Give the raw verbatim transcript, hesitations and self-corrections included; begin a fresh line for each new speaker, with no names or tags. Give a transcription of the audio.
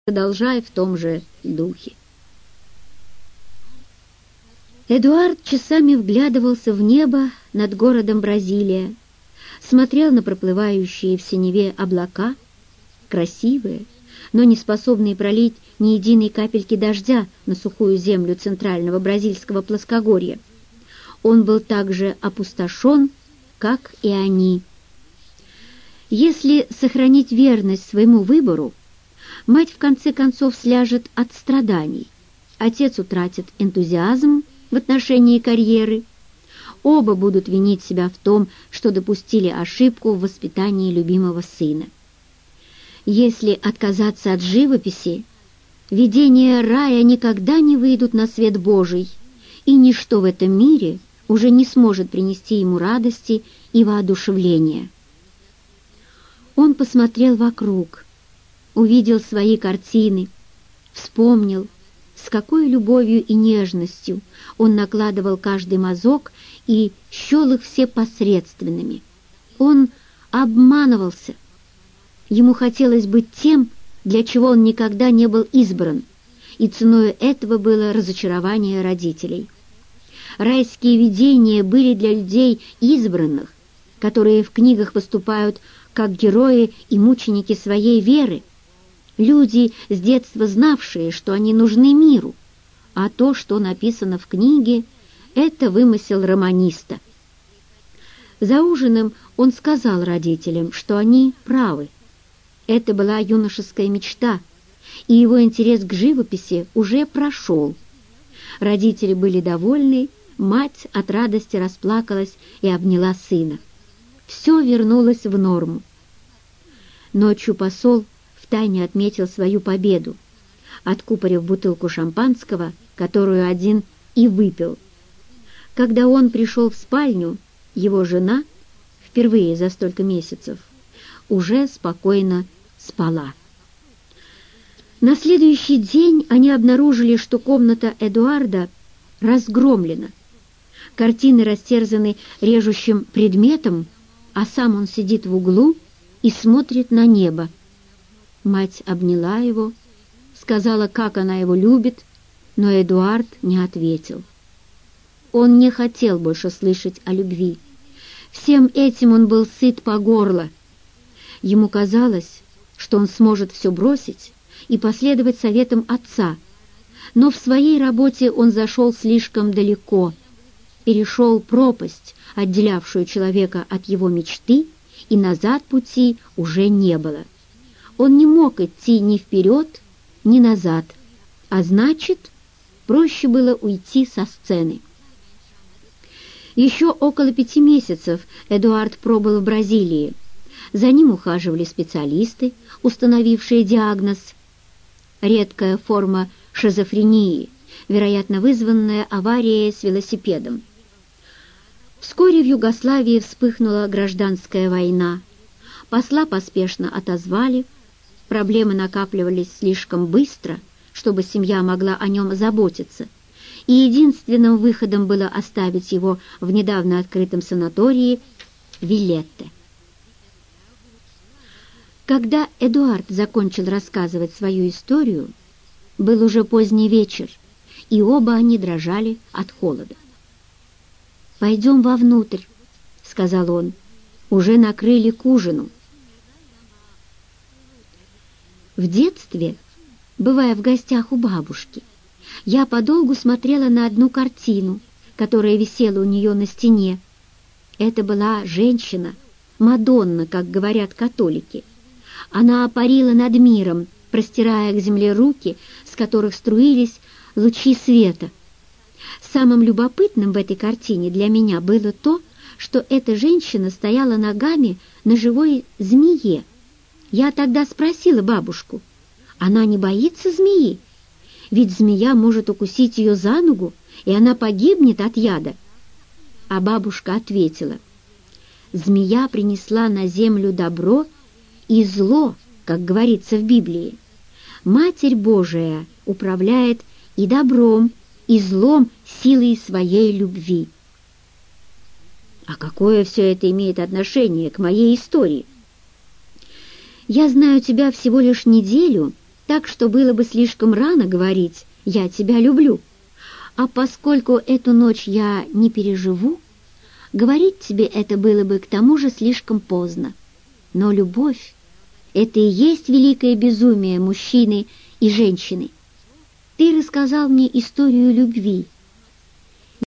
продолжай в том же духе. Эдуард часами вглядывался в небо над городом Бразилия, смотрел на проплывающие в синеве облака, красивые, но не способные пролить ни единой капельки дождя на сухую землю центрального бразильского плоскогорья. Он был так же опустошен, как и они. Если сохранить верность своему выбору, мать в конце концов сляжет от страданий, отец утратит энтузиазм в отношении карьеры, оба будут винить себя в том, что допустили ошибку в воспитании любимого сына. Если отказаться от живописи, видения рая никогда не выйдут на свет Божий, и ничто в этом мире уже не сможет принести ему радости и воодушевления. Он посмотрел вокруг, увидел свои картины, вспомнил, с какой любовью и нежностью он накладывал каждый мазок и счел их все посредственными. Он обманывался. Ему хотелось быть тем, для чего он никогда не был избран, и ценой этого было разочарование родителей. Райские видения были для людей избранных, которые в книгах выступают как герои и мученики своей веры, люди, с детства знавшие, что они нужны миру, а то, что написано в книге, это вымысел романиста. За ужином он сказал родителям, что они правы. Это была юношеская мечта, и его интерес к живописи уже прошел. Родители были довольны, мать от радости расплакалась и обняла сына. Все вернулось в норму. Ночью посол втайне отметил свою победу, откупорив бутылку шампанского, которую один и выпил. Когда он пришел в спальню, его жена, впервые за столько месяцев, уже спокойно спала. На следующий день они обнаружили, что комната Эдуарда разгромлена. Картины растерзаны режущим предметом, а сам он сидит в углу и смотрит на небо. Мать обняла его, сказала, как она его любит, но Эдуард не ответил. Он не хотел больше слышать о любви. Всем этим он был сыт по горло. Ему казалось, что он сможет все бросить и последовать советам отца, но в своей работе он зашел слишком далеко, перешел пропасть, отделявшую человека от его мечты, и назад пути уже не было. Он не мог идти ни вперед, ни назад, а значит, проще было уйти со сцены. Еще около пяти месяцев Эдуард пробыл в Бразилии. За ним ухаживали специалисты, установившие диагноз «редкая форма шизофрении», вероятно, вызванная аварией с велосипедом. Вскоре в Югославии вспыхнула гражданская война. Посла поспешно отозвали, проблемы накапливались слишком быстро, чтобы семья могла о нем заботиться, и единственным выходом было оставить его в недавно открытом санатории Вилетте. Когда Эдуард закончил рассказывать свою историю, был уже поздний вечер, и оба они дрожали от холода. «Пойдем вовнутрь», — сказал он, — «уже накрыли к ужину». В детстве, бывая в гостях у бабушки, я подолгу смотрела на одну картину, которая висела у нее на стене. Это была женщина, Мадонна, как говорят католики. Она парила над миром, простирая к земле руки, с которых струились лучи света. Самым любопытным в этой картине для меня было то, что эта женщина стояла ногами на живой змее. Я тогда спросила бабушку, она не боится змеи? Ведь змея может укусить ее за ногу, и она погибнет от яда. А бабушка ответила, змея принесла на землю добро и зло, как говорится в Библии. Матерь Божия управляет и добром, и злом силой своей любви. А какое все это имеет отношение к моей истории? Я знаю тебя всего лишь неделю, так что было бы слишком рано говорить «я тебя люблю». А поскольку эту ночь я не переживу, говорить тебе это было бы к тому же слишком поздно. Но любовь — это и есть великое безумие мужчины и женщины. Ты рассказал мне историю любви,